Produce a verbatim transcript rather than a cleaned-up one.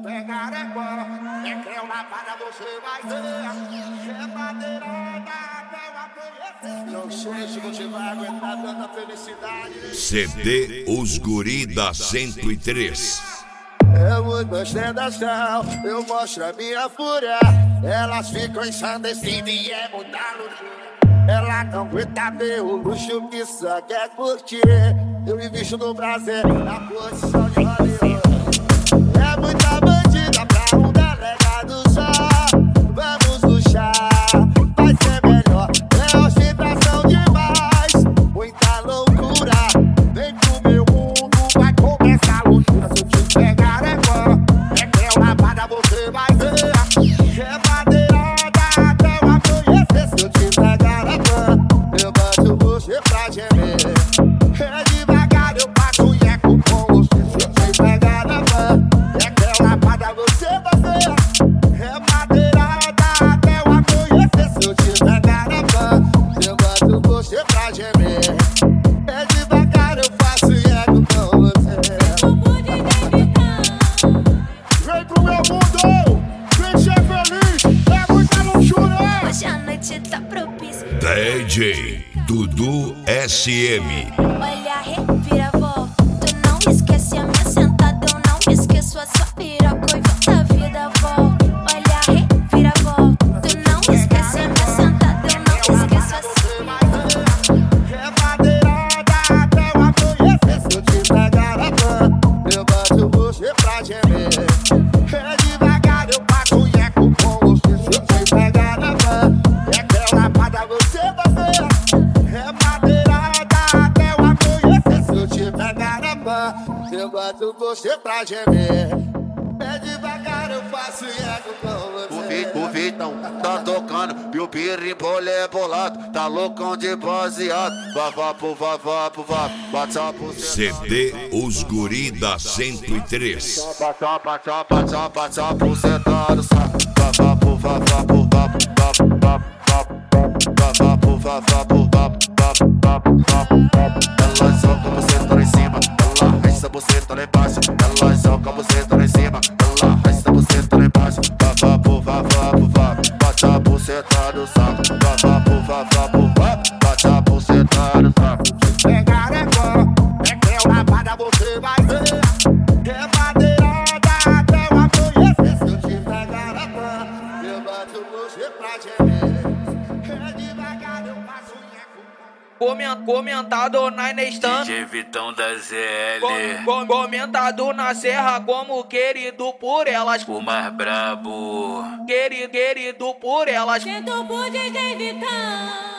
pegar é bom, é creu na para você vai ver. É madeirada até o amanhecer. Não sei se você vai aguentar tanta felicidade. C D Os Guri da cento e três. Eu mudo a ostentação, eu mostro a minha fúria. Elas ficam ensandecidas e é muita luxúria. Ela não aguenta ver o luxo que só quer curtir. Eu me visto no prazer, na posição de Hollywood. É muita bandida pra um delegado só. Vamos luxar, vai ser melhor. É ostentação demais, muita loucura. Vem pro meu mundo, vai começar a loucura. Se eu te pegar é bom, é creu na parada você vai ver. É madeirada até o amanhecer. Se eu te pegar é bom, eu boto você pra gemer. É devagar, eu passo o eco com você. Se eu te pegar é bom, é creu na parada você vai ver. É madeirada até o amanhecer. Se eu te pegar é bom, eu boto você pra gemer. É devagar, eu faço eco com você. Vem pro meu mundo, vem ser feliz, é muita luxúria. Hoje a noite tá propícia. D J Dudu S M. Olha a reviravolta, tu não esquece a minha sentada. Eu não esqueço a sua piroca e volta a vida volta. Olha a reviravolta, tu não esquece a minha sentada. Eu não esqueço a sua É madeirada até o amanhecer. Se eu te pegar é bom, eu boto você pra gemer. É devagar, eu passo o eco com você. Se eu te pegar é bom, é creu na parada você vai ver. É madeirada até o amanhecer. Se eu te pegar é bom, eu boto você pra gemer. É devagar, eu faço eco com O, você. vi, o Vitão tá tocando, e o pirimbolé é bolado, tá loucão de baseado. Vavá pro vavá pro vá, WhatsApp pro C D Os Guri da cento e três. Passa, passa, passa, passa pro sentado, sabe? Vavá pro vavá pro vá, vá, vá, vá, vavá pro vavá pro vá, vá, vá, vá. Ela soca você tá lá em cima, ela resta você tá lá embaixo. Ela soca você tá lá em cima, ela resta você tá lá embaixo. Vavá pro vavá pro vá, bate pro sentado, sabe? Vavá pro vavá pro vá, bate pro sentado, sabe? Pegar é bom, é creu na parada você vai ver. É madeirada até o amanhecer. Se eu te pegar é bom, eu boto você pra gemer. É devagar, eu passo o eco. Comen- Comentado na Inestan, D J Vitão da Z L, com- com- comentado na serra como querido por elas. o mais brabo. Querido, querido por elas. Sento pro D J Vitão.